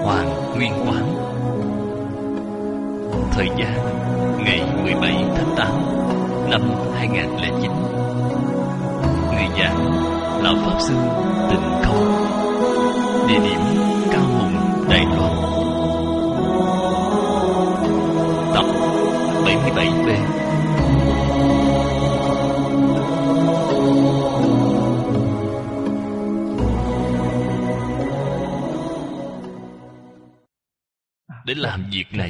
Hoàng Nguyên Quán. Thời gian ngày 17 tháng 8 năm 2009. Người giảng Lão Pháp Sư Tịnh Không. Địa điểm Cao Hùng, Đài Loan. Tập 77B. Để làm việc này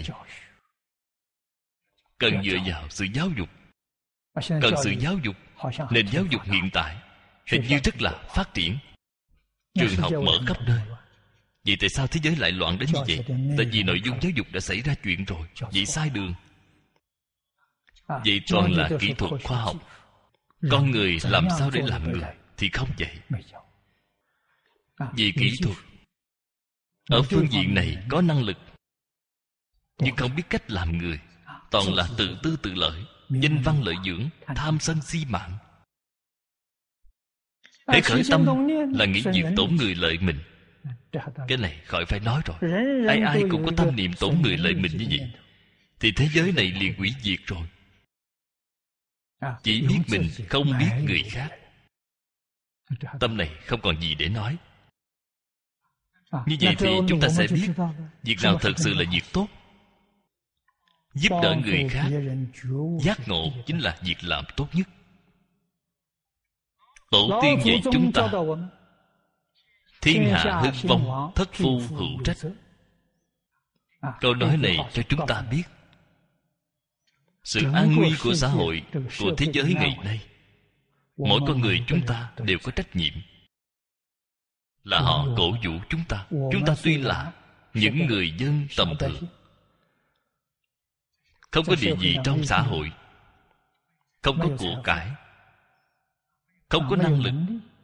cần dựa vào sự giáo dục. Cần sự giáo dục. Nền giáo dục hiện tại hình như rất là phát triển, trường học mở khắp nơi. Vậy tại sao thế giới lại loạn đến như vậy? Tại vì nội dung giáo dục đã xảy ra chuyện rồi. Vậy sai đường. Vậy toàn là kỹ thuật khoa học. Con người làm sao để làm người thì không vậy. Vì kỹ thuật ở phương diện này có năng lực, nhưng không biết cách làm người. Toàn là tự tư tự lợi, danh văn lợi dưỡng, tham sân si mạng. Hễ khởi tâm là nghĩ việc tổn người lợi mình. Cái này khỏi phải nói rồi. Ai ai cũng có tâm niệm tổn người lợi mình như vậy, thì thế giới này liền hủy diệt rồi. Chỉ biết mình, không biết người khác. Tâm này không còn gì để nói. Như vậy thì chúng ta sẽ biết việc nào thật sự là việc tốt. Giúp đỡ người khác, giác ngộ chính là việc làm tốt nhất. Tổ tiên dạy chúng ta: thiên hạ hưng vong, thất phu hữu trách. Câu nói này cho chúng ta biết sự an nguy của xã hội, của thế giới ngày nay. Mỗi con người chúng ta đều có trách nhiệm, là họ cổ vũ chúng ta. Chúng ta tuy là những người dân tầm thường, không có địa vị trong xã hội, không có của cải, không có năng lực,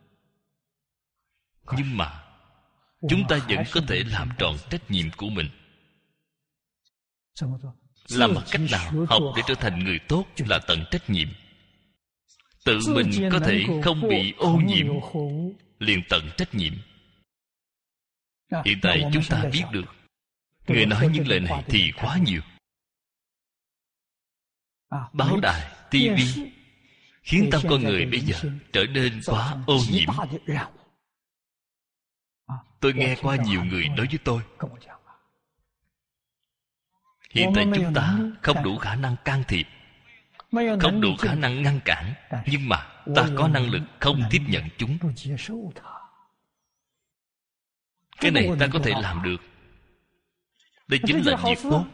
nhưng mà chúng ta vẫn có thể làm tròn trách nhiệm của mình. Làm bằng cách nào? Học để trở thành người tốt là tận trách nhiệm. Tự mình có thể không bị ô nhiễm, liền tận trách nhiệm. Hiện tại chúng ta biết được, người nói những lời này thì quá nhiều. Báo đài, TV khiến tâm con người bây giờ trở nên quá ô nhiễm. Tôi nghe qua nhiều người nói với tôi, hiện tại chúng ta không đủ khả năng can thiệp, không đủ khả năng ngăn cản, nhưng mà ta có năng lực không tiếp nhận chúng. Cái này ta có thể làm được. Đây chính là việc tốt.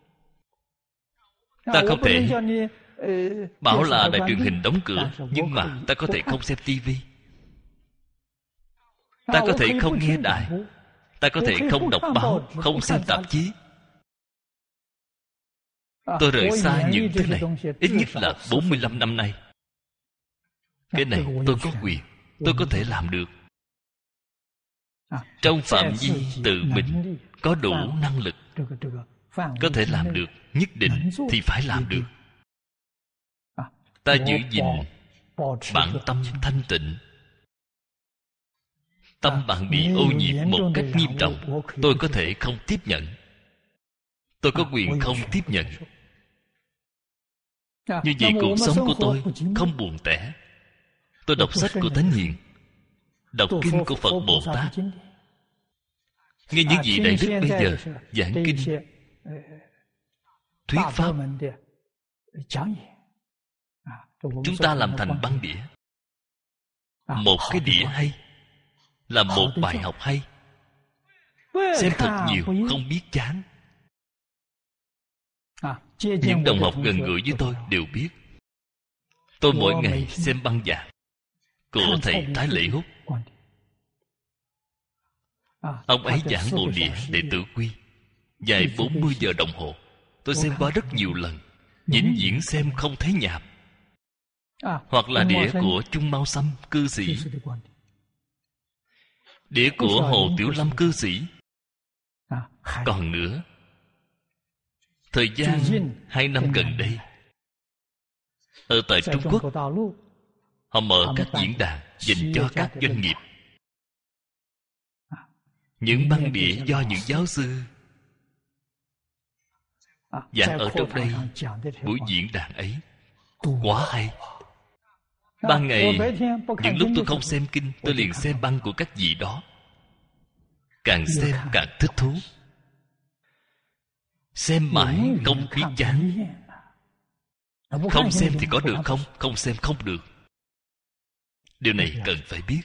Ta không thể bảo là đài truyền hình đóng cửa, nhưng mà ta có thể không xem TV. Ta có thể không nghe đài. Ta có thể không đọc báo, không xem tạp chí. Tôi rời xa những thứ này ít nhất là 45 năm nay. Cái này tôi có quyền, tôi có thể làm được. Trong phạm vi tự mình có đủ năng lực, có thể làm được, nhất định thì phải làm được. Ta giữ gìn bản tâm thanh tịnh. Tâm bạn bị ô nhiễm một cách nghiêm trọng, tôi có thể không tiếp nhận. Tôi có quyền không tiếp nhận. Như vậy cuộc sống của tôi không buồn tẻ. Tôi đọc sách của Thánh Hiền, đọc kinh của Phật Bồ Tát, nghe những vị đại đức bây giờ giảng kinh, thuyết pháp. Chúng ta làm thành băng đĩa. Một cái đĩa hay là một bài học hay. Xem thật nhiều, không biết chán. Những đồng học gần gũi với tôi đều biết, tôi mỗi ngày xem băng giảng của thầy Thái Lễ Húc. Ông ấy giảng bộ đĩa Đệ Tử Quy dài 40 giờ đồng hồ. Tôi xem qua rất nhiều lần, vĩnh viễn xem không thấy nhạt. Hoặc là đĩa của Trung Mao Sâm cư sĩ, đĩa của Hồ Tiểu Lâm cư sĩ. Còn nữa, thời gian 2 năm gần đây, ở tại Trung Quốc, họ mở các diễn đàn dành cho các doanh nghiệp. Những băng đĩa do những giáo sư giảng ở trong đây, buổi diễn đàn ấy quá hay. Ban ngày, những lúc tôi không xem kinh, tôi liền xem băng của các vị đó. Càng xem càng thích thú. Xem mãi không biết chán. Không xem thì có được không? Không xem không được. Điều này cần phải biết.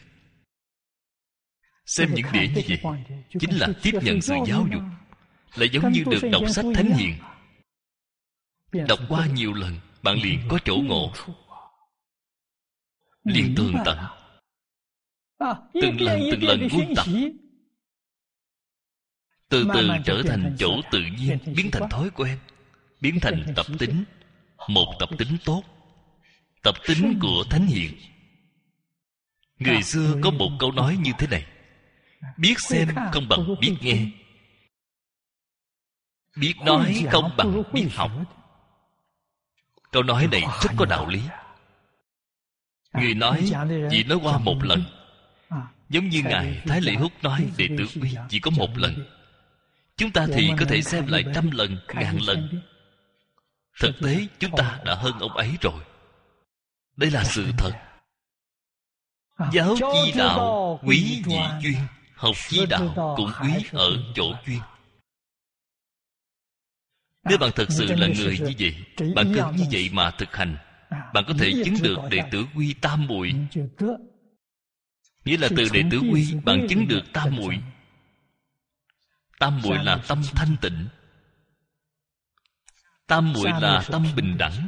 Xem những đĩa như vậy chính là tiếp nhận sự giáo dục, là giống như được đọc sách thánh hiền. Đọc qua nhiều lần, bạn liền có chỗ ngộ, liền tường tận. Từng lần quân tập, từ từ trở thành chỗ tự nhiên, biến thành thói quen, biến thành tập tính. Một tập tính tốt, tập tính của thánh hiền. Người xưa có một câu nói như thế này: biết xem không bằng biết nghe, biết nói không bằng biết học. Câu nói này rất có đạo lý. Người nói chỉ nói qua một lần, giống như Ngài Thái Lễ Hút nói Đệ Tử Quy chỉ có một lần. Chúng ta thì có thể xem lại 100 lần, 1000 lần. Thực tế chúng ta đã hơn ông ấy rồi. Đây là sự thật. Giáo chi đạo quý vị chuyên, học chi đạo cũng quý ở chỗ chuyên. Nếu bạn thật sự là người như vậy, bạn cứ như vậy mà thực hành, bạn có thể chứng được Đệ Tử Quy tam muội. Nghĩa là từ Đệ Tử Quy bạn chứng được tam muội. Tam muội là tâm thanh tịnh. Tam muội là tâm bình đẳng.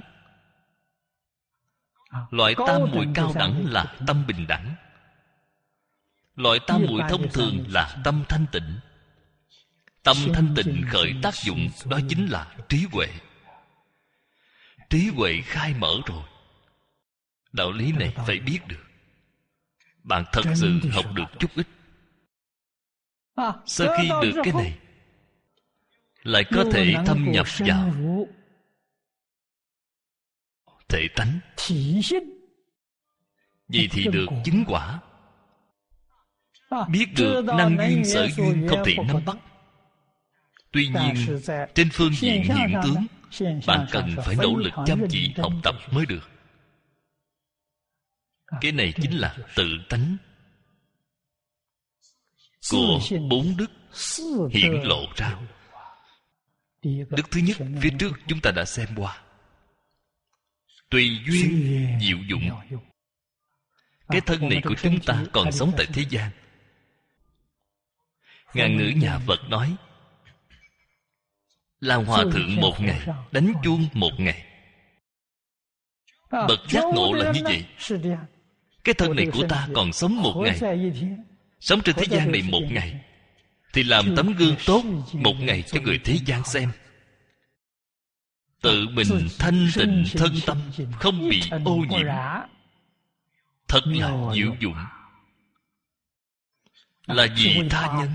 Loại tam muội cao đẳng là tâm bình đẳng. Loại tam muội thông thường là tâm thanh tịnh. Tâm thanh tịnh khởi tác dụng, đó chính là trí huệ. Trí huệ khai mở rồi. Đạo lý này phải biết được. Bạn thật sự học được chút ít. Sau khi được cái này, lại có thể thâm nhập vào thể tánh. Vì thì được chứng quả. Biết được năng duyên sở duyên không thể nắm bắt. Tuy nhiên, trên phương diện hiện tướng, bạn cần phải nỗ lực chăm chỉ học tập mới được. Cái này chính là tự tánh của 4 đức hiển lộ ra. Đức thứ nhất, phía trước chúng ta đã xem qua. Tùy duyên diệu dụng. Cái thân này của chúng ta còn sống tại thế gian. Ngạn ngữ nhà Phật nói, làm hòa thượng một ngày, đánh chuông một ngày. Bậc giác ngộ là như vậy. Cái thân này của ta còn sống một ngày, sống trên thế gian này một ngày, thì làm tấm gương tốt một ngày cho người thế gian xem. Tự mình thanh tịnh thân tâm, không bị ô nhiễm, thật là diệu dụng. Là vì tha nhân.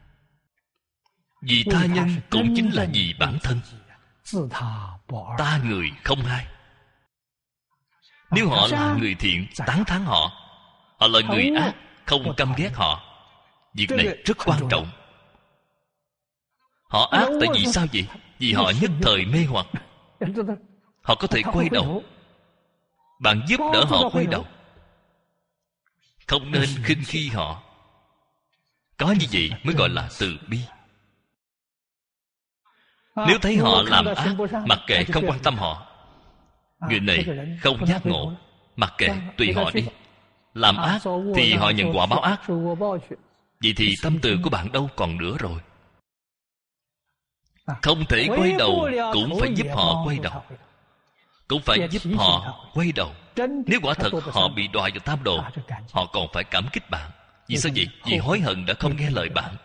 Vì tha nhân cũng chính là vì bản thân. Ta người không hai. Nếu họ là người thiện, tán thán họ. Họ là người ác, không căm ghét họ. Việc này rất quan trọng. Họ ác tại vì sao vậy? Vì họ nhất thời mê hoặc. Họ có thể quay đầu. Bạn giúp đỡ họ quay đầu. Không nên khinh khi họ. Có như vậy mới gọi là từ bi. Nếu thấy họ làm ác, mặc kệ, không quan tâm họ. Người này không giác ngộ, mặc kệ, tùy họ đi. Làm ác thì họ nhận quả báo ác. Vậy thì tâm từ của bạn đâu còn nữa rồi. Không thể quay đầu, cũng phải giúp họ quay đầu. Cũng phải giúp họ quay đầu. Nếu quả thật họ bị đọa vào tam đồ, họ còn phải cảm kích bạn. Vì sao vậy? Vì hối hận đã không nghe lời bạn.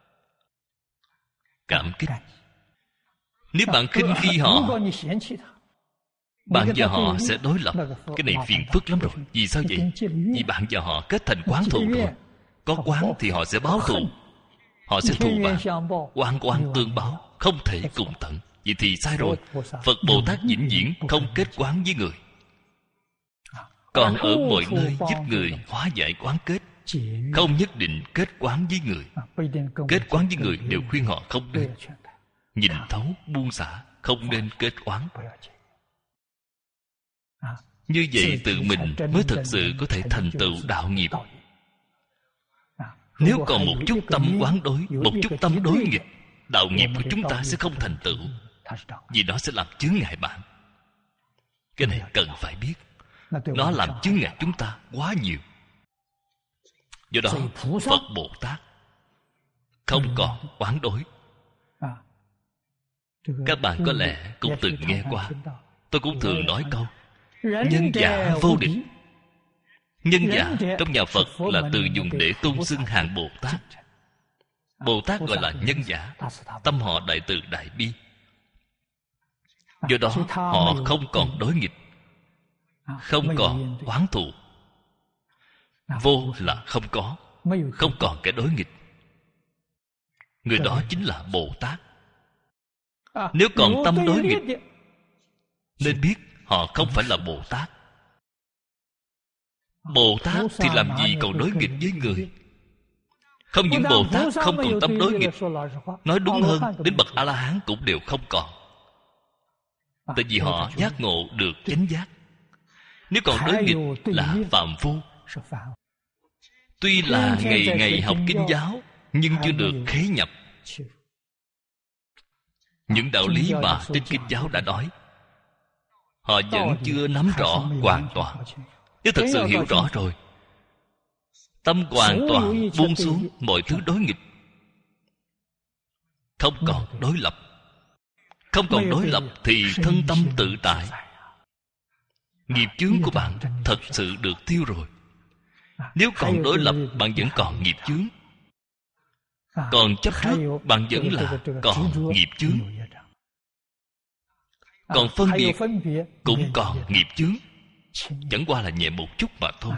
Cảm kích. Nếu bạn khinh khi họ, bạn và họ sẽ đối lập. Cái này phiền phức lắm rồi. Vì sao vậy? Vì bạn và họ kết thành quán thù rồi. Có quán thì họ sẽ báo thù. Họ sẽ thù bạn. Oan oan tương báo, không thể cùng tận. Vậy thì sai rồi. Phật Bồ Tát vĩnh viễn không kết quán với người, còn ở mọi nơi giúp người hóa giải quán kết, không nhất định kết quán với người. Kết quán với người đều khuyên họ không nên. Nhìn thấu, buông xả, không nên kết oán. Như vậy tự mình mới thật sự có thể thành tựu đạo nghiệp. Nếu còn một chút tâm quán đối, một chút tâm đối nghịch, đạo nghiệp của chúng ta sẽ không thành tựu, vì nó sẽ làm chướng ngại bạn. Cái này cần phải biết. Nó làm chướng ngại chúng ta quá nhiều. Do đó Phật Bồ Tát không còn quán đối. Các bạn có lẽ cũng từng nghe qua. Tôi cũng thường nói câu nhân giả vô địch. Nhân giả trong nhà Phật là từ dùng để tôn xưng hàng Bồ Tát. Bồ Tát gọi là nhân giả, tâm họ đại từ đại bi. Do đó họ không còn đối nghịch, không còn oán thù. Vô là không có, không còn cái đối nghịch. Người đó chính là Bồ Tát. Nếu còn tâm đối nghịch, nên biết họ không phải là Bồ Tát. Bồ Tát thì làm gì còn đối nghịch với người. Không những Bồ Tát không còn tâm đối nghịch, nói đúng hơn, đến bậc A-la-hán cũng đều không còn. Tại vì họ giác ngộ được chánh giác. Nếu còn đối nghịch là phàm phu. Tuy là ngày ngày học kinh giáo, nhưng chưa được khế nhập. Những đạo lý mà trên kinh giáo đã nói, họ vẫn chưa nắm rõ hoàn toàn. Nếu thật sự hiểu rõ rồi, tâm hoàn toàn buông xuống mọi thứ đối nghịch, không còn đối lập. Không còn đối lập thì thân tâm tự tại. Nghiệp chướng của bạn thật sự được tiêu rồi. Nếu còn đối lập, bạn vẫn còn nghiệp chướng. Còn chấp trước, bạn vẫn là còn nghiệp chướng. Còn phân biệt cũng còn nghiệp chướng. Chẳng qua là nhẹ một chút mà thôi.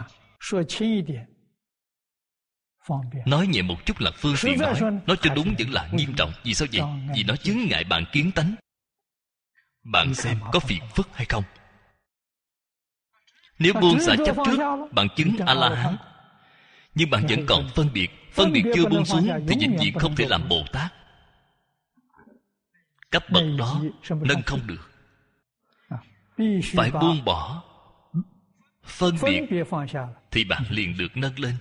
Nói nhẹ một chút là phương tiện nói cho đúng vẫn là nghiêm trọng. Vì sao vậy? Vì nó chướng ngại bạn kiến tánh. Bạn xem có phiền phức hay không? Nếu buông xả chấp trước, bạn chứng A-la-hán, nhưng bạn vẫn còn phân biệt. Phân biệt chưa buông xuống thì vĩnh viễn không thể làm Bồ Tát. Cấp bậc đó nâng không được. Phải buông bỏ phân biệt thì bạn liền được nâng lên.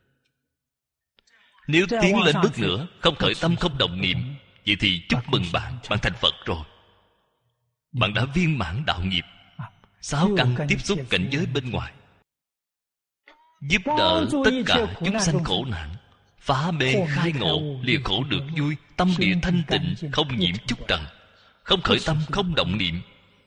Nếu tiến lên bước nữa, không khởi tâm không động niệm, vậy thì chúc mừng bạn, bạn thành Phật rồi. Bạn đã viên mãn đạo nghiệp. 6 căn tiếp xúc cảnh giới bên ngoài, giúp đỡ tất cả chúng sanh khổ nạn, phá mê khai ngộ, lìa khổ được vui, tâm địa thanh tịnh, không nhiễm chút trần, không khởi tâm không động niệm.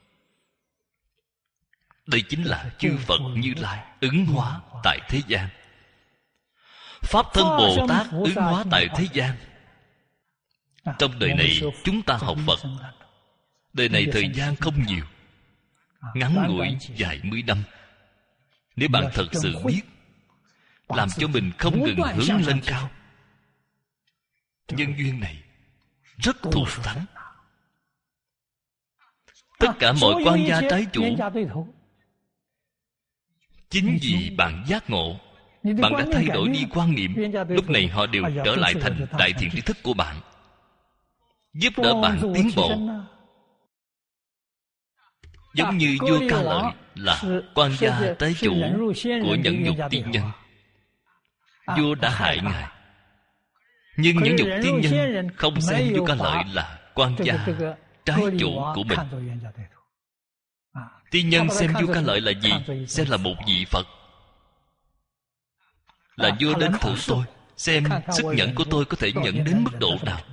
Đây chính là chư Phật Như Lai ứng hóa tại thế gian. Pháp thân Bồ Tát ứng hóa tại thế gian. Trong đời này chúng ta học Phật, đời này thời gian không nhiều, ngắn ngủi vài mươi năm. Nếu bạn thật sự biết làm cho mình không ngừng hướng lên cao, nhân duyên này rất thù thắng. Tất cả mọi quan gia trái chủ, chính vì bạn giác ngộ, bạn đã thay đổi đi quan niệm, lúc này họ đều trở lại thành đại thiện tri thức của bạn, giúp đỡ bạn tiến bộ. Giống như vua Ca Lợi là quan gia trái chủ của Nhẫn Nhục Tiên Nhân. Vua đã hại ngài, nhưng Nhẫn Nhục Tiên Nhân không xem vua Ca Lợi là quan gia trái chủ của mình. Tiên nhân xem vua Ca Lợi là gì? Xem là một vị Phật. Là vua đến thử tôi, xem sức nhẫn của tôi có thể nhẫn đến mức độ nào.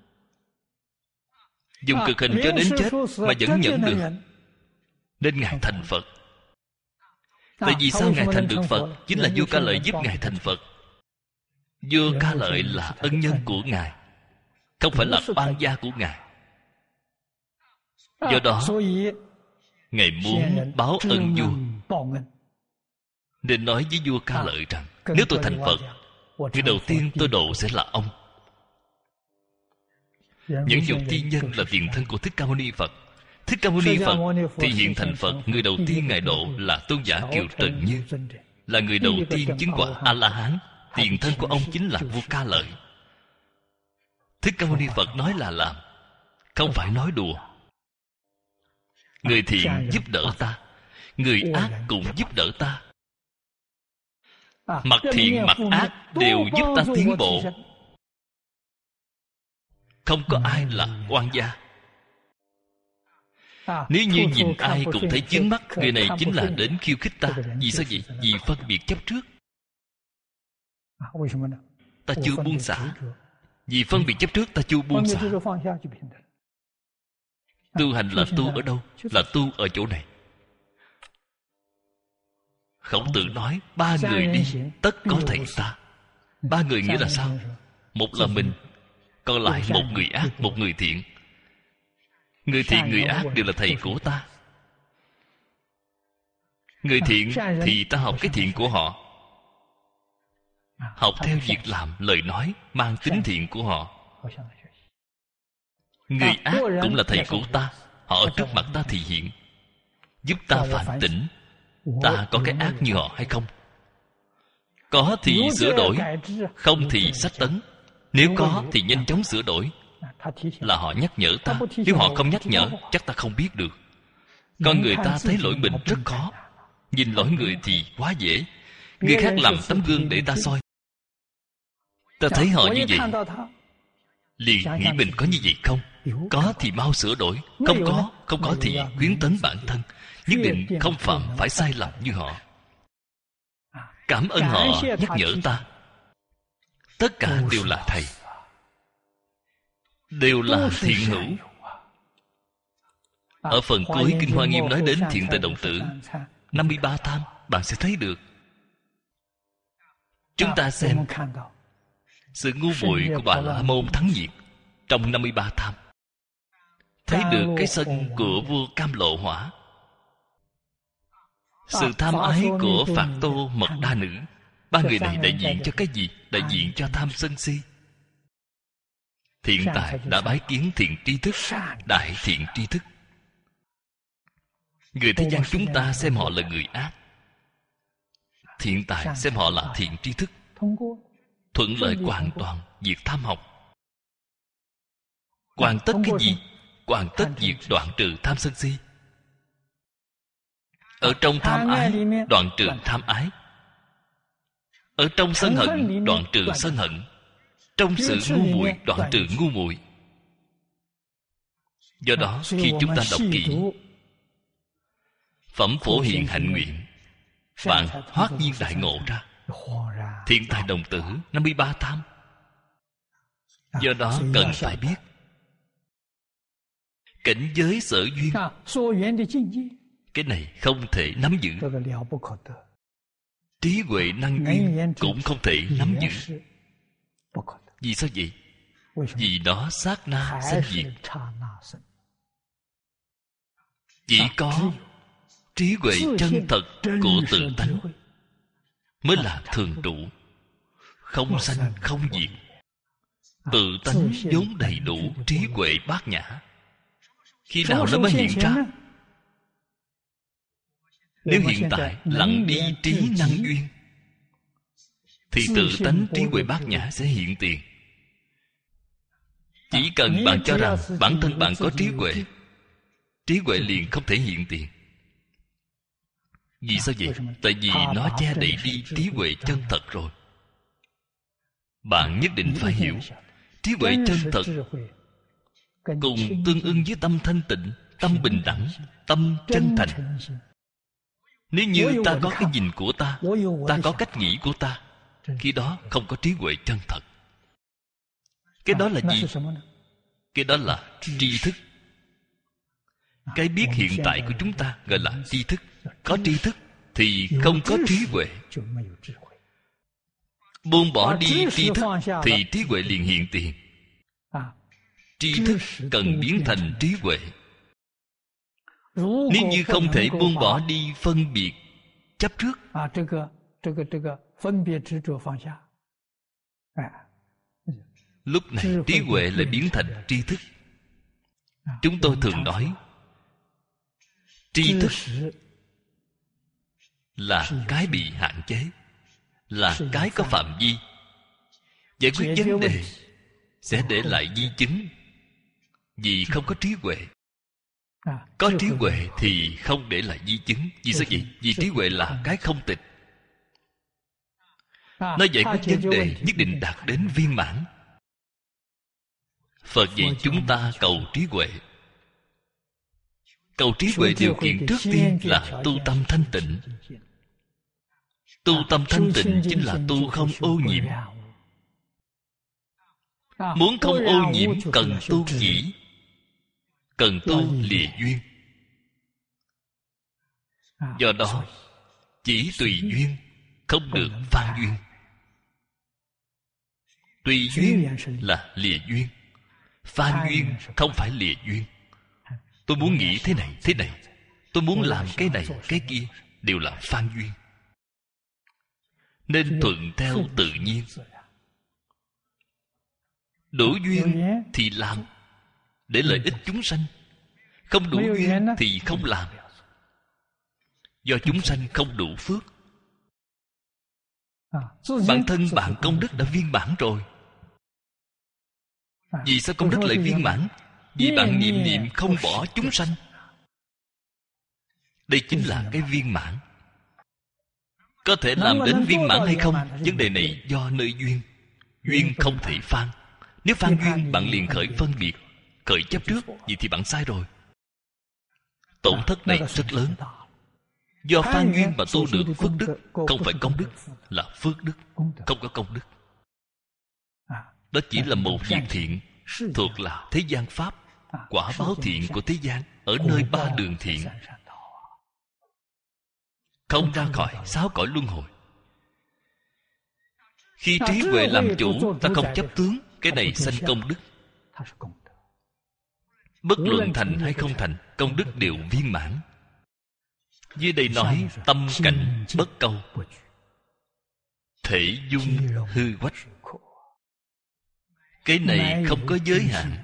Dùng cực hình cho đến chết mà vẫn nhẫn được, nên ngài thành Phật. Tại vì sao ngài thành được Phật? Chính là vua Ca Lợi giúp ngài thành Phật. Vua Ca Lợi là ân nhân của ngài, không phải là quan gia của ngài. Do đó ngài muốn báo ân vua, nên nói với vua Ca Lợi rằng, nếu tôi thành Phật, người đầu tiên tôi độ sẽ là ông. Nhẫn Nhục Tiên Nhân là tiền thân của Thích Ca Mâu Ni Phật. Thích Ca Mâu Ni Phật thì hiện thành Phật, người đầu tiên ngài độ là tôn giả Kiều Trần Như, là người đầu tiên chứng quả A-la-hán. Tiền thân của ông chính là vua Ca Lợi. Thích Ca Mâu Ni Phật nói là làm, không phải nói đùa. Người thiện giúp đỡ ta, người ác cũng giúp đỡ ta. Mặt thiện mặt ác đều giúp ta tiến bộ. Không có ai là oan gia. Nếu như nhìn ai cũng thấy chướng mắt, người này chính là đến khiêu khích ta. Vì sao vậy? Vì phân biệt chấp trước. Ta chưa buông xả. Vì phân biệt chấp trước ta chưa buông xả. Tu hành là tu ở đâu? Là tu ở chỗ này. Khổng Tử nói 3 người đi tất có thầy ta. 3 người nghĩa là sao? Một là mình, còn lại một người ác, một người thiện. Người thiện, người ác đều là thầy của ta. Người thiện thì ta học cái thiện của họ, học theo việc làm, lời nói mang tính thiện của họ. Người ác cũng là thầy của ta. Họ ở trước mặt ta thì hiện, giúp ta phản tỉnh. Ta có cái ác như họ hay không? Có thì sửa đổi, không thì sách tấn. Nếu có thì nhanh chóng sửa đổi. Là họ nhắc nhở ta. Nếu họ không nhắc nhở, chắc ta không biết được. Con người ta thấy lỗi mình rất khó. Nhìn lỗi người thì quá dễ. Người khác làm tấm gương để ta soi. Ta thấy họ như vậy, liền nghĩ mình có như vậy không? Có thì mau sửa đổi. Không có thì khuyến tấn bản thân. Nhất định không phạm phải sai lầm như họ. Cảm ơn họ nhắc nhở ta. Tất cả đều là thầy, đều là thiện hữu. Ở phần cuối Kinh Hoa Nghiêm nói đến thiện tài đồng tử 53 tham, bạn sẽ thấy được. Chúng ta xem sự ngu muội của Bà La Môn thắng diệt trong 53 tham. Thấy được cái sân của vua Cam Lộ Hỏa, sự tham ái của Phạt Tô Mật Đa Nữ. 3 người này đại diện cho cái gì? Đại diện cho tham sân si. Thiện tài đã bái kiến thiện tri thức, đại thiện tri thức. Người thế gian chúng ta xem họ là người ác, thiện tài xem họ là thiện tri thức. Thuận lợi hoàn toàn việc tham học. Hoàn tất cái gì? Hoàn tất việc đoạn trừ tham sân si. Ở trong tham ái đoạn trừ tham ái. Ở trong sân hận đoạn trừ sân hận. Trong sự ngu muội đoạn trừ ngu muội. Do đó khi chúng ta đọc kỹ Phẩm Phổ Hiền Hạnh Nguyện, bạn hoát nhiên đại ngộ ra thiện tài đồng tử 53 tham. Do đó cần phải biết cảnh giới sở duyên. Cái này không thể nắm giữ. Trí huệ năng duyên cũng không thể nắm giữ. Vì sao vậy? Vì đó sát na sanh diệt. Chỉ có trí huệ chân thật của tự tánh mới là thường trụ, không sanh không diệt. Tự tánh vốn đầy đủ trí huệ bát nhã. Khi nào nó mới hiện ra? Nếu hiện tại lặng đi trí năng duyên, thì tự tánh trí huệ bát nhã sẽ hiện tiền. Chỉ cần bạn cho rằng bản thân bạn có trí huệ, trí huệ liền không thể hiện tiền. Vì sao vậy? Tại vì nó che đậy đi trí huệ chân thật rồi. Bạn nhất định phải hiểu, trí huệ chân thật cùng tương ưng với tâm thanh tịnh, tâm bình đẳng, tâm chân thành. Nếu như ta có cái nhìn của ta, ta có cách nghĩ của ta, khi đó không có trí huệ chân thật. Cái đó là gì? Cái đó là tri thức. Cái biết hiện tại của chúng ta gọi là tri thức. Có tri thức thì không có trí huệ. Buông bỏ đi tri thức thì trí huệ liền hiện tiền. Tri thức cần biến thành trí huệ. Nếu như không thể buông bỏ đi phân biệt chấp trước, lúc này trí huệ lại biến thành tri thức. Chúng tôi thường nói tri thức là cái bị hạn chế. là cái có phạm vi. Giải quyết vấn đề sẽ để lại di chứng. Vì không có trí huệ. Có trí huệ thì không để lại di chứng. Vì sao vậy? Vì trí huệ là cái không tịch. Nó giải quyết vấn đề nhất định đạt đến viên mãn. Phật dạy chúng ta cầu trí huệ. Cầu trí huệ điều kiện trước tiên là tu tâm thanh tịnh. Tu tâm thanh tịnh chính là tu không ô nhiễm. Muốn không ô nhiễm cần tu chỉ, cần tu lìa duyên. Do đó chỉ tùy duyên, không được phan duyên. Tùy duyên là lìa duyên, phan duyên không phải lìa duyên. Tôi muốn nghĩ thế này, tôi muốn làm cái này, cái kia, đều là phan duyên. Nên thuận theo tự nhiên. Đủ duyên thì làm, để lợi ích chúng sanh. Không đủ duyên thì không làm. Do chúng sanh không đủ phước. Bản thân bạn công đức đã viên mãn rồi. Vì sao công đức lại viên mãn? Vì bạn niệm niệm không bỏ chúng sanh. Đây chính là cái viên mãn. Có thể làm đến viên mãn hay không? Vấn đề này do nơi duyên. Duyên không thể phan. Nếu phan duyên bạn liền khởi phân biệt, khởi chấp trước, vậy thì bạn sai rồi. Tổn thất này rất lớn. Do phan duyên mà tu được phước đức, không phải công đức, là phước đức, không có công đức. Đó chỉ là một việc thiện, thuộc là thế gian pháp, quả báo thiện của thế gian, ở nơi ba đường thiện, không ra khỏi sáu cõi luân hồi. Khi trí huệ làm chủ, ta không chấp tướng, cái này sanh công đức. Bất luận thành hay không thành, công đức đều viên mãn. Dưới đây nói tâm cảnh bất câu, thể dung hư quách. Cái này không có giới hạn.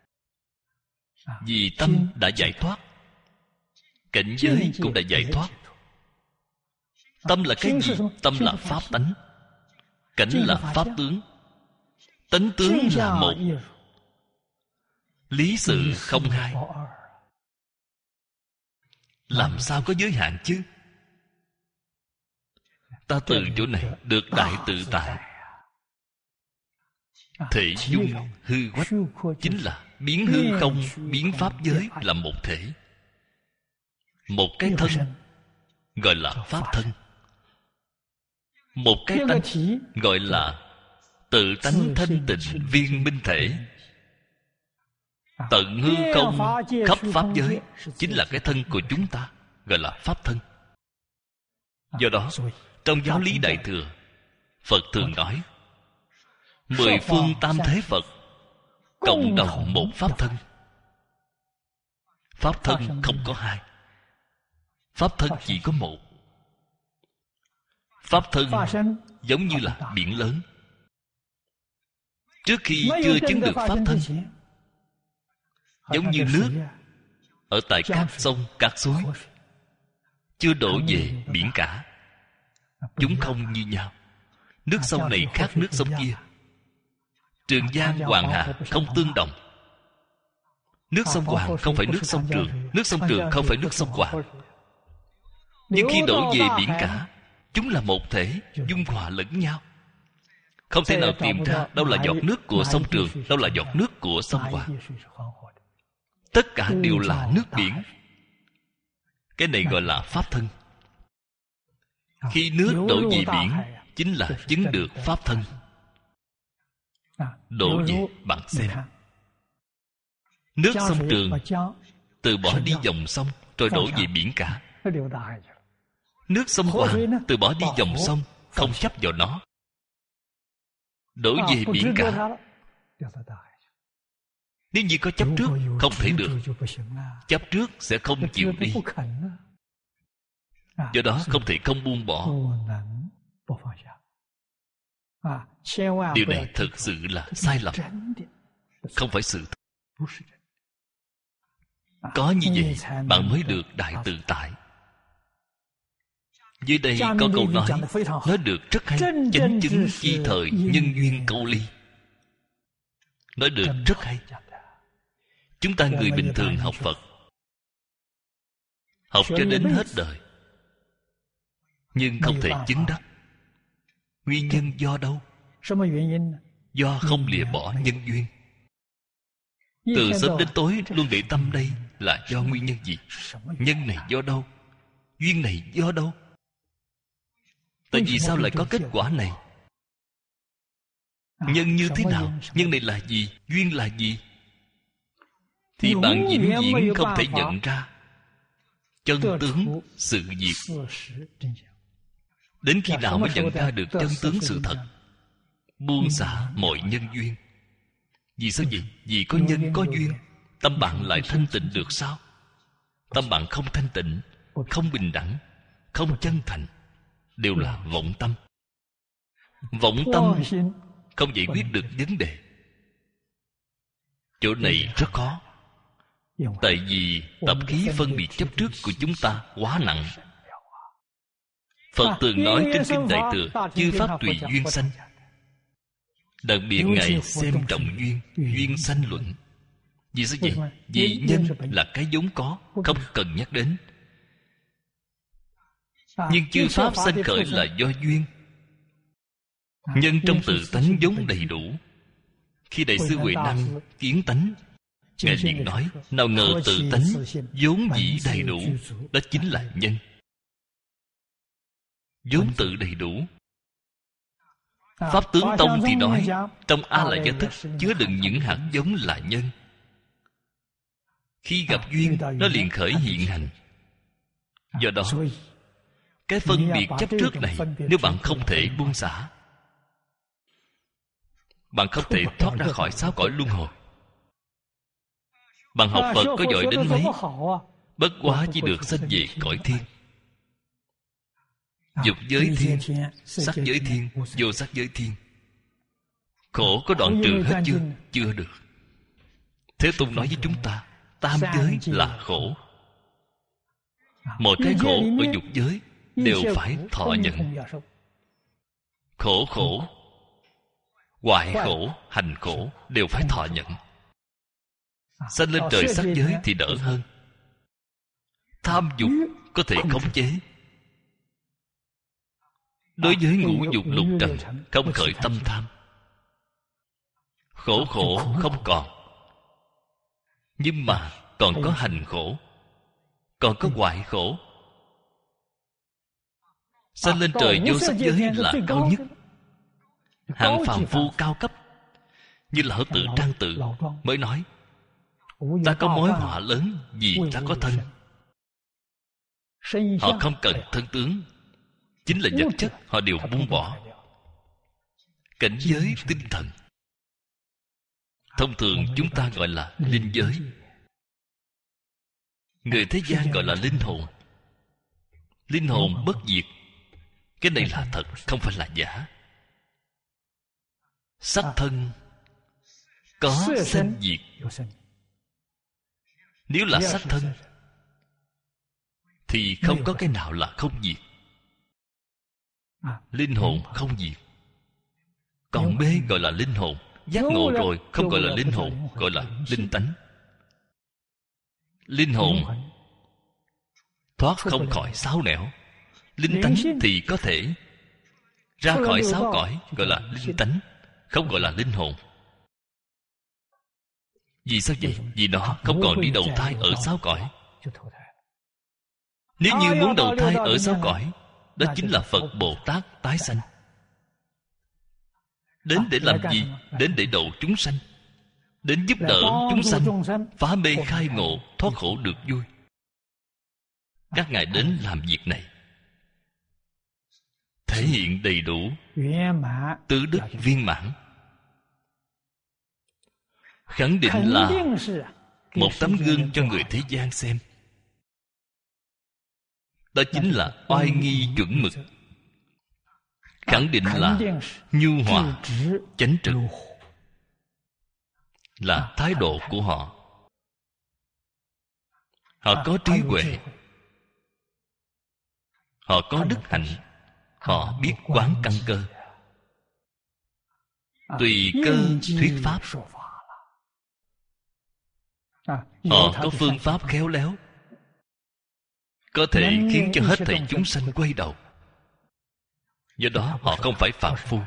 Vì tâm đã giải thoát, cảnh giới cũng đã giải thoát. Tâm là cái gì? Tâm là pháp tánh, cảnh là pháp tướng, tánh tướng là một, lý sự không hai. Làm sao có giới hạn chứ? Ta từ chỗ này được đại tự tại. Thể dung hư quách chính là biến hư không, biến pháp giới là một thể. Một cái thân gọi là pháp thân. Một cái tánh gọi là tự tánh thanh tịnh viên minh thể. Tận hư không khắp pháp giới chính là cái thân của chúng ta, gọi là pháp thân. Do đó trong giáo lý Đại Thừa, Phật thường nói 10 phương tam thế Phật cộng đồng một pháp thân. Pháp thân không có hai, pháp thân chỉ có một. Pháp thân giống như là biển lớn. Trước khi chưa chứng được pháp thân, giống như nước ở tại các sông, các suối, chưa đổ về biển cả. Chúng không như nhau. Nước sông này khác nước sông kia. Trường Giang, Hoàng Hà không tương đồng. Nước sông Hoàng không phải nước sông Trường, nước sông Trường không phải nước sông Hoàng. Nhưng khi đổ về biển cả, chúng là một thể, dung hòa lẫn nhau. Không thể nào tìm ra đâu là giọt nước của sông Trường, đâu là giọt nước của sông Hoàng. Tất cả đều là nước biển. Cái này gọi là pháp thân. Khi nước đổ về biển, chính là chứng được pháp thân. Đổ về bạn xem. Nước sông Trường từ bỏ đi dòng sông, rồi đổ về biển cả. Nước sông Hoàng từ bỏ đi dòng sông, không chấp vào nó, đổ về biển cả. Nếu như có chấp trước, không thể được. Chấp trước sẽ không chịu đi. Do đó không thể không buông bỏ. Điều này thực sự là sai lầm, không phải sự thật. Có như vậy bạn mới được đại tự tại. Dưới đây có câu nói được rất hay. Chánh chứng chi thời nhân duyên câu ly. Nói được rất hay. Chúng ta người bình thường học Phật, học cho đến hết đời, nhưng không thể chứng đắc. Nguyên nhân do đâu? Do không lìa bỏ nhân duyên. Từ sớm đến tối luôn để tâm đây là do nguyên nhân gì? Nhân này do đâu? Duyên này do đâu? Tại vì sao lại có kết quả này? Nhân như thế nào? Nhân này là gì? Duyên là gì? Thì bạn vĩnh viễn không thể nhận ra chân tướng sự việc. Đến khi nào mới nhận ra được chân tướng sự thật? Buông xả mọi nhân duyên. Vì sao vậy? Vì có nhân có duyên, tâm bạn lại thanh tịnh được sao? Tâm bạn không thanh tịnh, không bình đẳng, không chân thành, đều là vọng tâm. Vọng tâm không giải quyết được vấn đề. Chỗ này rất khó. Tại vì tập khí phân biệt chấp trước của chúng ta quá nặng. Phật thường nói trên Kinh Đại Thừa, chư pháp tùy duyên sanh. Đặc biệt Ngài xem trọng duyên, duyên sanh luận. Vì sao vậy? Vì nhân là cái vốn có, không cần nhắc đến. Nhưng chư pháp sanh khởi là do duyên. Nhân trong tự tánh vốn đầy đủ. Khi Đại sư Huệ Năng kiến tánh, Ngài liền nói, nào ngờ tự tánh vốn dĩ đầy đủ. Đó chính là nhân. Vốn tự đầy đủ. Pháp tướng tông thì nói, trong A La Gia Thức chứa đựng những hạt giống là nhân. Khi gặp duyên, nó liền khởi hiện hành. Do đó, cái phân biệt chấp trước này, nếu bạn không thể buông xả, bạn không thể thoát ra khỏi sáu cõi luân hồi. Bạn học Phật có giỏi đến mấy, bất quá chỉ được sanh về cõi thiên. Dục giới thiên, sắc giới thiên, vô sắc giới thiên. Khổ có đoạn trừ hết chưa? Chưa được. Thế Tôn nói với chúng ta, tam giới là khổ. Mọi cái khổ ở dục giới đều phải thọ nhận. Khổ khổ, hoại khổ, hành khổ đều phải thọ nhận. Sanh lên trời sắc giới thì đỡ hơn. Tham dục có thể khống chế. Đối với ngũ dục lục trần, không khởi tâm tham. Khổ khổ không còn. Nhưng mà còn có hành khổ, còn có hoại khổ. Sanh lên trời vô sắc giới là cao nhất. Hạng phàm phu cao cấp như Lão Tự Trang Tự mới nói, ta có mối họa lớn vì ta có thân. Họ không cần thân tướng, chính là vật chất họ đều buông bỏ. Cảnh giới tinh thần, thông thường chúng ta gọi là linh giới, người thế gian gọi là linh hồn. Linh hồn bất diệt. Cái này là thật, không phải là giả. Sắc thân có sanh diệt. Nếu là sắc thân thì không có cái nào là không diệt. Linh hồn không diệt. Còn mê gọi là linh hồn. Giác ngộ rồi không gọi là linh hồn, gọi là linh tánh. Linh hồn thoát không khỏi sáu nẻo. Linh tánh thì có thể ra khỏi sáu cõi, gọi là linh tánh, không gọi là linh hồn. Vì sao vậy? Vì nó không còn đi đầu thai ở sáu cõi. Nếu như muốn đầu thai ở sáu cõi, đó chính là Phật Bồ Tát tái sanh. Đến để làm gì? Đến để độ chúng sanh, đến giúp đỡ chúng sanh phá mê khai ngộ, thoát khổ được vui. Các ngài đến làm việc này, thể hiện đầy đủ tứ đức viên mãn. Khẳng định là một tấm gương cho người thế gian xem. Đó chính là oai nghi chuẩn mực. Khẳng định là nhu hòa chánh trực, là thái độ của họ. Họ có trí huệ, họ có đức hạnh, họ biết quán căn cơ, tùy cơ thuyết pháp. Họ có phương pháp khéo léo, có thể khiến cho hết thảy chúng sanh quay đầu. Do đó họ không phải phàm phu.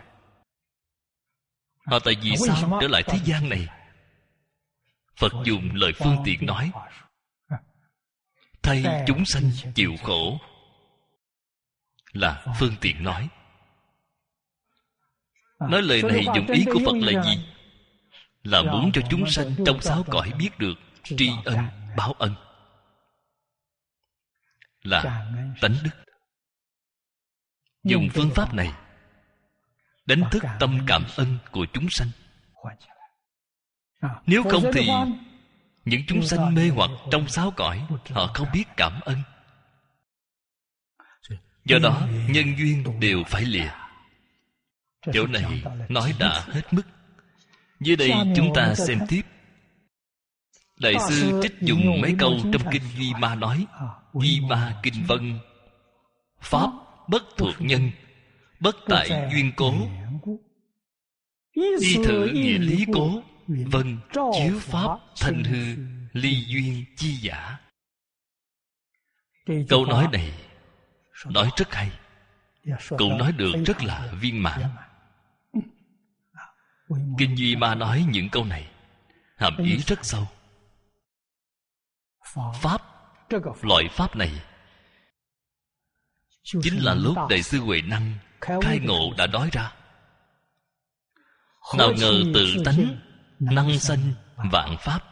Họ tại vì sao trở lại thế gian này? Phật dùng lời phương tiện nói, thay chúng sanh chịu khổ, là phương tiện nói. Nói lời này dụng ý của Phật là gì? Là muốn cho chúng sanh trong sáu cõi biết được tri ân báo ân, là tánh đức. Dùng phương pháp này đánh thức tâm cảm ân của chúng sanh. Nếu không thì những chúng sanh mê hoặc trong sáu cõi, họ không biết cảm ân. Do đó nhân duyên đều phải lìa. Chỗ này nói đã hết mức. Dưới đây chúng ta xem tiếp. Đại sư trích dùng mấy câu trong kinh Duy Ma nói: Duy Ma kinh vân, pháp bất thuộc nhân, bất tại duyên cố, y thử nghĩa lý cố, vân chiếu pháp thành hư, ly duyên chi giả. Câu nói này nói rất hay, cũng nói được rất là viên mãn. Kinh Duy Ma nói những câu này hàm ý rất sâu. Pháp, loại pháp này chính là lúc Đại sư Huệ Năng khai ngộ đã nói ra. Nào ngờ tự tánh năng sanh vạn pháp.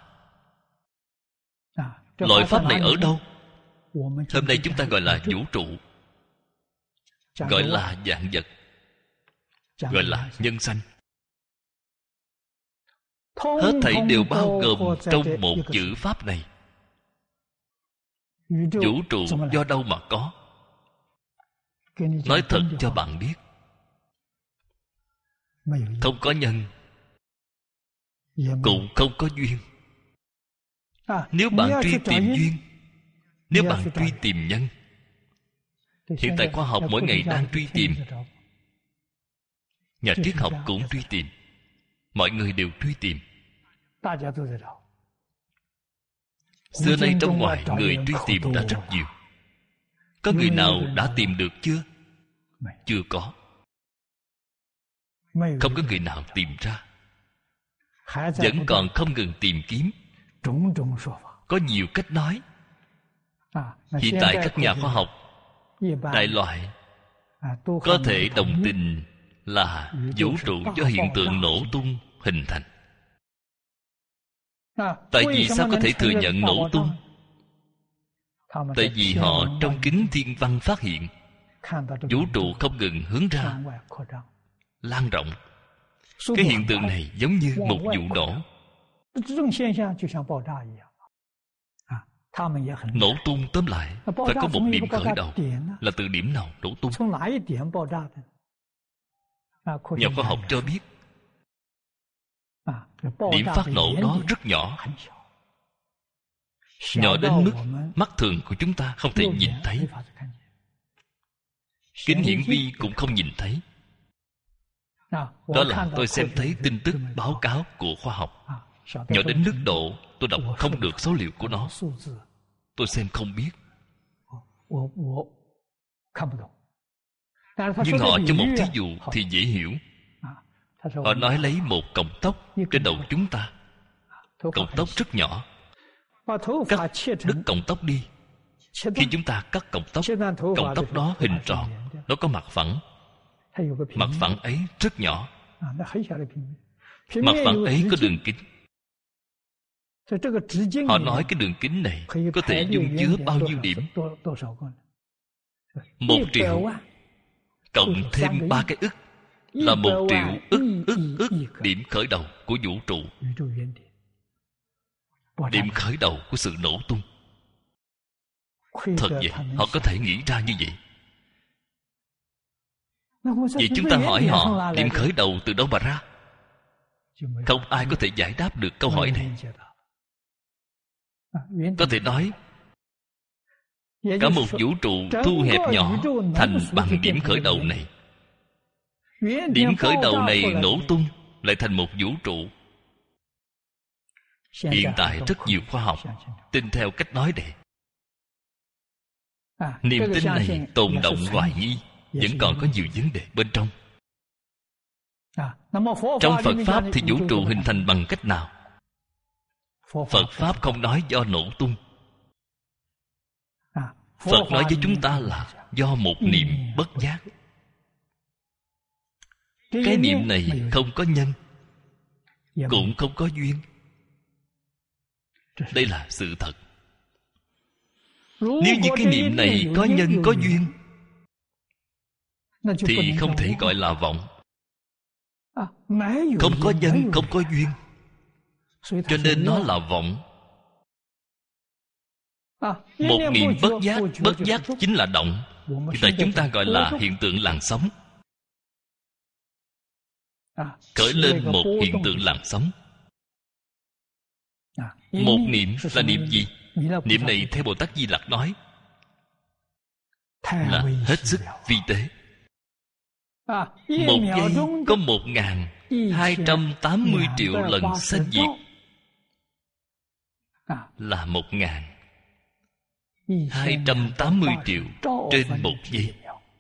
Loại pháp này ở đâu? Hôm nay chúng ta gọi là vũ trụ, gọi là vạn vật, gọi là nhân sanh. Hết thảy đều bao gồm trong một chữ pháp này. Vũ trụ do đâu mà có? Nói thật cho bạn biết, không có nhân, cũng không có duyên. Nếu bạn truy tìm duyên, nếu bạn truy tìm nhân, hiện tại khoa học mỗi ngày đang truy tìm, nhà triết học cũng truy tìm, mọi người đều truy tìm. Xưa nay trong ngoài người truy tìm đã rất nhiều. Có người nào đã tìm được chưa? Chưa có. Không có người nào tìm ra. Vẫn còn không ngừng tìm kiếm. Có nhiều cách nói. Hiện tại các nhà khoa học đại loại có thể đồng tình là vũ trụ do hiện tượng nổ tung hình thành. Tại vì sao có thể thừa nhận nổ tung? Tại vì họ trong kính thiên văn phát hiện vũ trụ không ngừng hướng ra, lan rộng. Cái hiện tượng này giống như một vụ nổ. Nổ tung tóm lại phải có một điểm khởi đầu. Là từ điểm nào nổ tung? Nhà khoa học cho biết điểm phát nổ đó rất nhỏ, nhỏ đến mức mắt thường của chúng ta không thể nhìn thấy, kính hiển vi cũng không nhìn thấy. Đó là tôi xem thấy tin tức báo cáo của khoa học, nhỏ đến mức độ tôi đọc không được số liệu của nó. Tôi xem không biết. Nhưng họ cho một thí dụ thì dễ hiểu. Họ nói lấy một cọng tóc trên đầu chúng ta. Cọng tóc rất nhỏ. Cắt đứt cọng tóc đi. Khi chúng ta cắt cọng tóc đó hình tròn, nó có mặt phẳng. Mặt phẳng ấy rất nhỏ. Mặt phẳng ấy có đường kính. Họ nói cái đường kính này có thể dung chứa bao nhiêu điểm? 1 triệu cộng thêm 3 cái ức là 1 triệu ức điểm khởi đầu của vũ trụ. Điểm khởi đầu của sự nổ tung. Thật vậy, họ có thể nghĩ ra như vậy. Vậy chúng ta hỏi họ điểm khởi đầu từ đâu mà ra? Không ai có thể giải đáp được câu hỏi này. Có thể nói Cả một vũ trụ thu hẹp nhỏ thành bằng điểm khởi đầu này. Điểm khởi đầu này nổ tung lại thành một vũ trụ. Hiện tại rất nhiều khoa học tin theo cách nói này. Niềm tin này tồn động hoài nghi, vẫn còn có nhiều vấn đề bên trong. Trong Phật Pháp thì vũ trụ hình thành bằng cách nào? Phật Pháp không nói do nổ tung. Phật nói với chúng ta là do một niệm bất giác. Cái niệm này không có nhân, cũng không có duyên. Đây là sự thật. Nếu như cái niệm này có nhân có duyên thì không thể gọi là vọng. Không có nhân, không có duyên, cho nên nó là vọng. Một niệm bất giác chính là động. Hiện tại chúng ta gọi là hiện tượng làn sóng. Khởi lên một hiện tượng làn sóng. Một niệm là niệm gì? Niệm này theo Bồ Tát Di Lặc nói là hết sức vi tế. Một giây có 1.280 triệu lần sanh diệt, là 1.280 triệu trên một giây.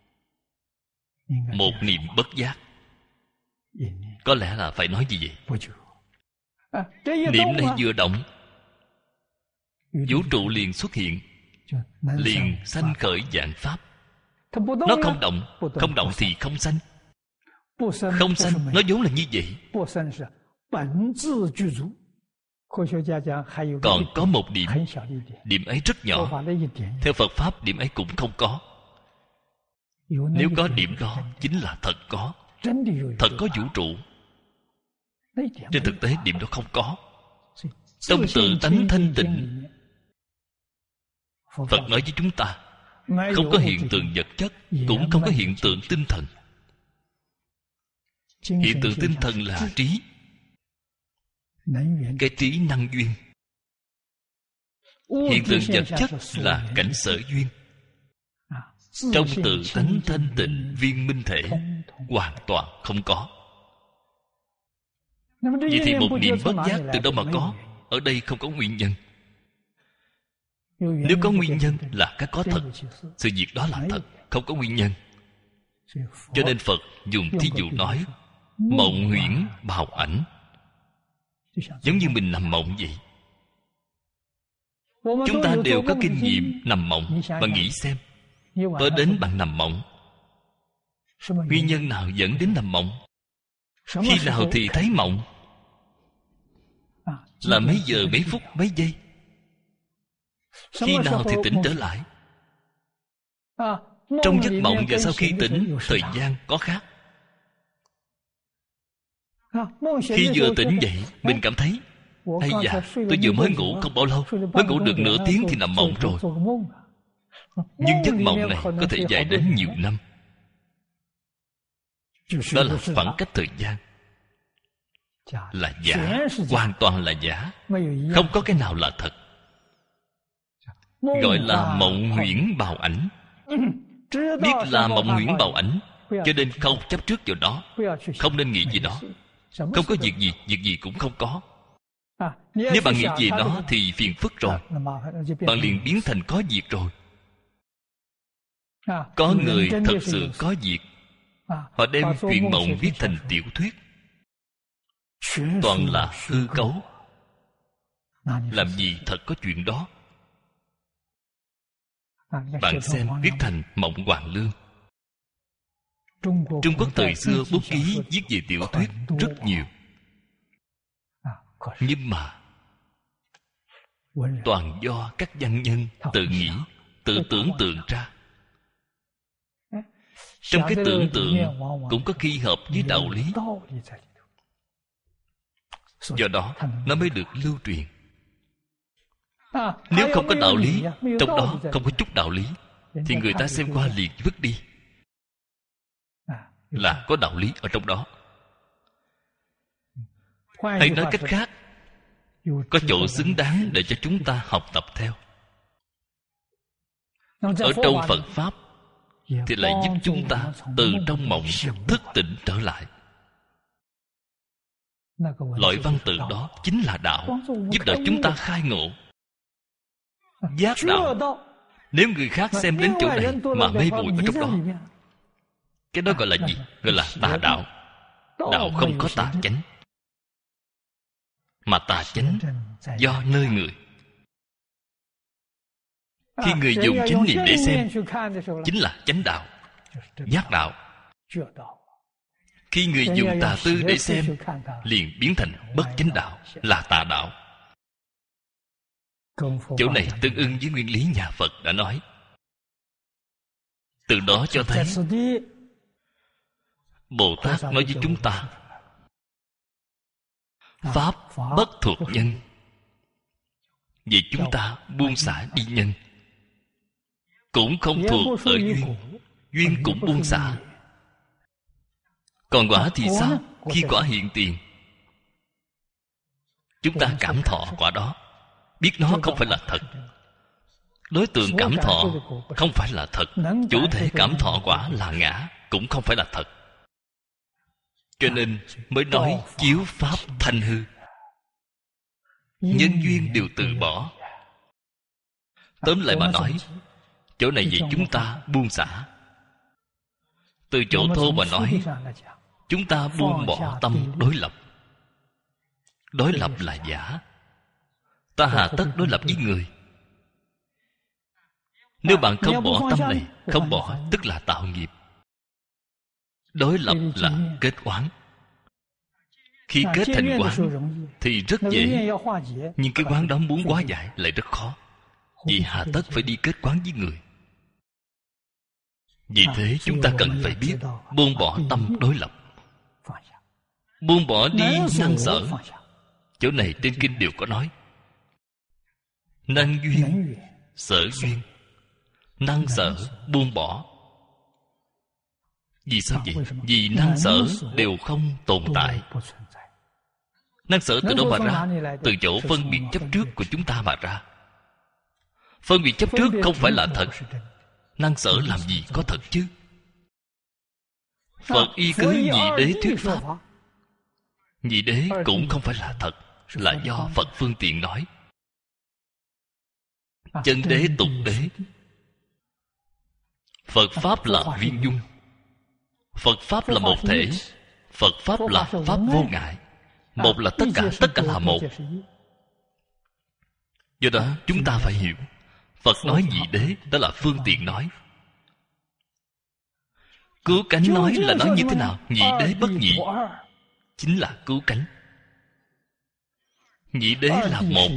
Một niệm bất giác. Có lẽ là phải nói gì vậy? Niệm này vừa động, vũ trụ liền xuất hiện, liền sanh khởi vạn pháp. Nó không động, không động thì không sanh. Không sanh, nó vốn là như vậy. Còn có một điểm, điểm ấy rất nhỏ. Theo Phật Pháp, điểm ấy cũng không có. Nếu có điểm đó, chính là thật có. Thật có vũ trụ. Trên thực tế, điểm đó không có. Trong tự tánh thanh tịnh, Phật nói với chúng ta, không có hiện tượng vật chất, cũng không có hiện tượng tinh thần. Hiện tượng tinh thần là trí. Cái trí năng duyên. Hiện tượng vật chất là cảnh sở duyên. Trong tự tánh thanh tịnh viên minh thể hoàn toàn không có. Vậy thì một niệm bất giác từ đâu mà có? Ở đây không có nguyên nhân. Nếu có nguyên nhân là cái có thật. Sự việc đó là thật, không có nguyên nhân. Cho nên Phật dùng thí dụ nói mộng huyễn bào ảnh. Giống như mình nằm mộng vậy. Chúng ta đều có kinh nghiệm nằm mộng. Bạn nghĩ xem, tối đến bạn nằm mộng, nguyên nhân nào dẫn đến nằm mộng? Khi nào thì thấy mộng? Là mấy giờ, mấy phút, mấy giây? Khi nào thì tỉnh trở lại? Trong giấc mộng và sau khi tỉnh, thời gian có khác. Khi vừa tỉnh dậy, mình cảm thấy ây da, tôi vừa mới ngủ không bao lâu, mới ngủ được nửa tiếng thì nằm mộng rồi. Nhưng giấc mộng này có thể dài đến nhiều năm. Đó là khoảng cách thời gian. Là giả, hoàn toàn là giả. Không có cái nào là thật. Gọi là mộng huyễn bào ảnh. Biết là mộng huyễn bào ảnh, cho nên không chấp trước vào đó. Không nên nghĩ gì đó. Không có việc gì cũng không có. Nếu bạn nghĩ về nó thì phiền phức rồi. Bạn liền biến thành có việc rồi. Có người thật sự có việc. Họ đem chuyện mộng viết thành tiểu thuyết. Toàn là hư cấu. Làm gì thật có chuyện đó? Bạn xem viết thành Mộng Hoàng Lương. Trung Quốc thời xưa bút ký viết về tiểu thuyết rất nhiều. Nhưng mà toàn do các văn nhân tự nghĩ, tự tưởng tượng ra. Trong cái tưởng tượng cũng có khi hợp với đạo lý. Do đó nó mới được lưu truyền. Nếu không có đạo lý, trong đó không có chút đạo lý, thì người ta xem qua liền vứt đi. Là có đạo lý ở trong đó. Hay nói cách khác, có chỗ xứng đáng để cho chúng ta học tập theo. Ở trong Phật Pháp thì lại giúp chúng ta từ trong mộng thức tỉnh trở lại. Loại văn tự đó chính là đạo, giúp đỡ chúng ta khai ngộ giác đạo. Nếu người khác xem đến chỗ này mà mê muội ở trong đó, cái đó gọi là gì? Gọi là tà đạo. Đạo không có tà chánh, mà tà chánh do nơi người. Khi người dùng chánh niệm để xem, chính là chánh đạo, giác đạo. Khi người dùng tà tư để xem, liền biến thành bất chánh đạo, là tà đạo. Chỗ này tương ưng với nguyên lý nhà Phật đã nói. Từ đó cho thấy Bồ Tát nói với chúng ta, pháp bất thuộc nhân. Vì chúng ta buông xả đi nhân, cũng không thuộc ở duyên, duyên cũng buông xả. Còn quả thì sao? Khi quả hiện tiền, chúng ta cảm thọ quả đó, biết nó không phải là thật. Đối tượng cảm thọ không phải là thật. Chủ thể cảm thọ quả là ngã, cũng không phải là thật. Cho nên mới nói chiếu pháp thanh hư, nhân duyên đều từ bỏ. Tóm lại mà nói, chỗ này vì chúng ta buông xả. Từ chỗ thô mà nói, chúng ta buông bỏ tâm đối lập. Đối lập là giả. Ta hà tất đối lập với người. Nếu bạn không bỏ tâm này, không bỏ tức là tạo nghiệp. Đối lập là kết oán. Khi kết thành oán thì rất dễ, nhưng cái oán đó muốn hóa giải lại rất khó. Vì hà tất phải đi kết oán với người. Vì thế chúng ta cần phải biết buông bỏ tâm đối lập, buông bỏ đi năng sở. Chỗ này trên kinh đều có nói. Năng duyên, sở duyên, năng sở buông bỏ. Vì sao vậy? Vì năng sở đều không tồn tại. Năng sở từ đâu mà ra? Từ chỗ phân biệt chấp trước của chúng ta mà ra. Phân biệt chấp trước không phải là thật. Năng sở làm gì có thật chứ? Phật y cứ nhị đế thuyết pháp. Nhị đế cũng không phải là thật, là do Phật phương tiện nói. Chân đế tục đế. Phật Pháp là viên dung. Phật Pháp là một thể. Phật Pháp là Pháp vô ngại. Một là tất cả là một. Do đó chúng ta phải hiểu, Phật nói nhị đế, đó là phương tiện nói. Cứu cánh nói là nói như thế nào? Nhị đế bất nhị, chính là cứu cánh. Nhị đế là một.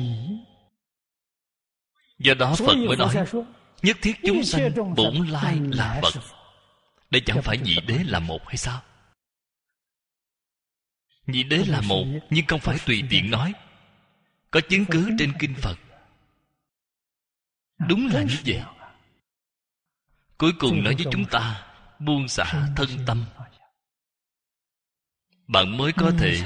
Do đó Phật mới nói, nhất thiết chúng sanh bổn lai là Phật. Đây chẳng phải nhị đế là một hay sao? Nhị đế là một, nhưng không phải tùy tiện nói. Có chứng cứ trên kinh Phật. Đúng là như vậy. Cuối cùng nói với chúng ta, buông xả thân tâm, bạn mới có thể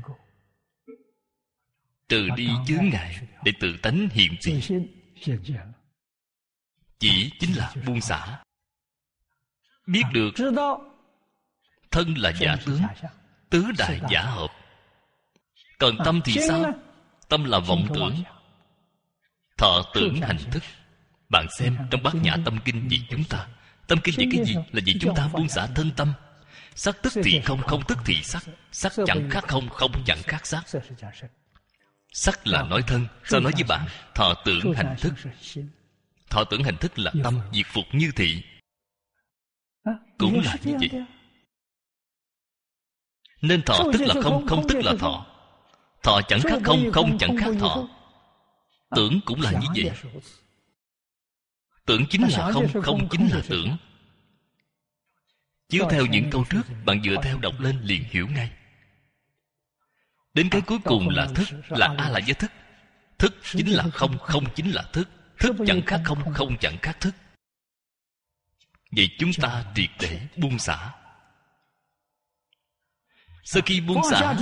trừ đi chướng ngại để tự tánh hiện tiền. Chỉ chính là buông xả. Biết được thân là giả tướng, tứ đại giả hợp. Còn tâm thì sao? Tâm là vọng tưởng, thọ tưởng hành thức. Bạn xem trong Bát Nhã Tâm Kinh vì chúng ta. Tâm Kinh vì cái gì? Là vì chúng ta buông xả thân tâm. Sắc tức thì không, không tức thì sắc. Sắc chẳng khác không, không chẳng khác sắc. Sắc là nói thân. Sao nói với bạn? Thọ tưởng hành thức. Thọ tưởng hành thức là tâm diệt phục như thị. Cũng là như vậy. Nên thọ tức là không, không tức là thọ. Thọ chẳng khác không, không chẳng khác thọ. Tưởng cũng là như vậy. Tưởng chính là không, không chính là tưởng. Chiếu theo những câu trước, bạn dựa theo đọc lên liền hiểu ngay. Đến cái cuối cùng là thức, là A la gia thức. Thức chính là không, không chính là thức. Thức chẳng khác không, không chẳng khác thức. Vậy chúng ta triệt để buông xả. Sau khi buông xả,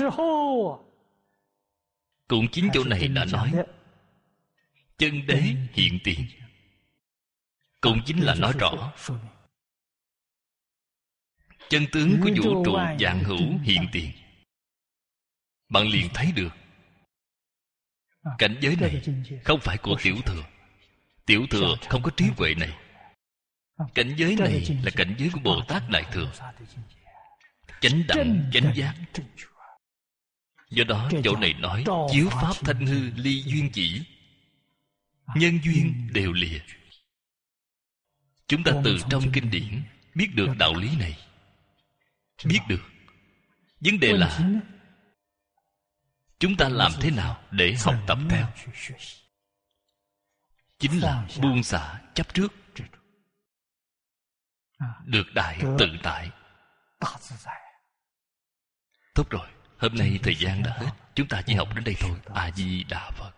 cũng chính chỗ này đã nói chân đế hiện tiền. cũng chính là nói rõ chân tướng của vũ trụ vạn hữu hiện tiền. Bạn liền thấy được cảnh giới này không phải của tiểu thừa. Tiểu thừa không có trí huệ này. Cảnh giới này là cảnh giới của Bồ Tát Đại Thừa, chánh đẳng chánh giác. Do đó chỗ này nói chiếu pháp thanh hư ly duyên chỉ, nhân duyên đều lìa. Chúng ta từ trong kinh điển biết được đạo lý này. Biết được. Vấn đề là chúng ta làm thế nào để học tập theo. Chính là buông xả chấp trước, được đại tự tại. Tốt rồi, hôm nay thời gian đã hết. Chúng ta chỉ học đến đây thôi. A Di Đà Phật.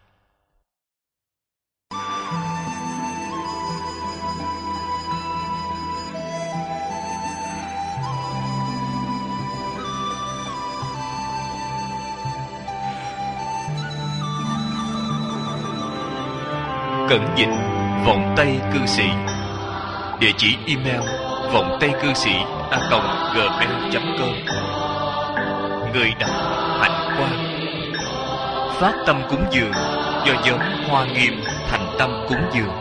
Cẩn dịch Vọng Tây Cư Sĩ. Địa chỉ email vongtaicư sĩ@gmail.com. Người đọc Hạnh Quang. Phát tâm cúng dường do nhóm Hoa Nghiêm thành tâm cúng dường.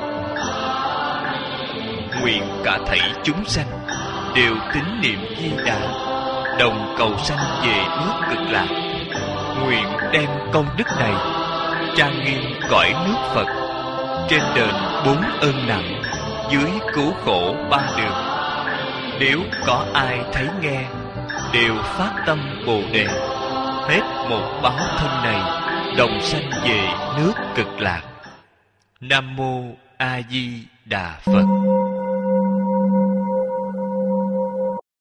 Nguyện cả thảy chúng sanh đều tín niệm Di Đà, đồng cầu sanh về nước Cực Lạc. Nguyện đem công đức này trang nghiêm cõi nước Phật, trên đền 4 ơn nặng, dưới cứu khổ 3 đường. Nếu có ai thấy nghe, đều phát tâm Bồ Đề, hết một báo thân này, đồng sanh về nước Cực Lạc. Nam Mô A Di Đà Phật.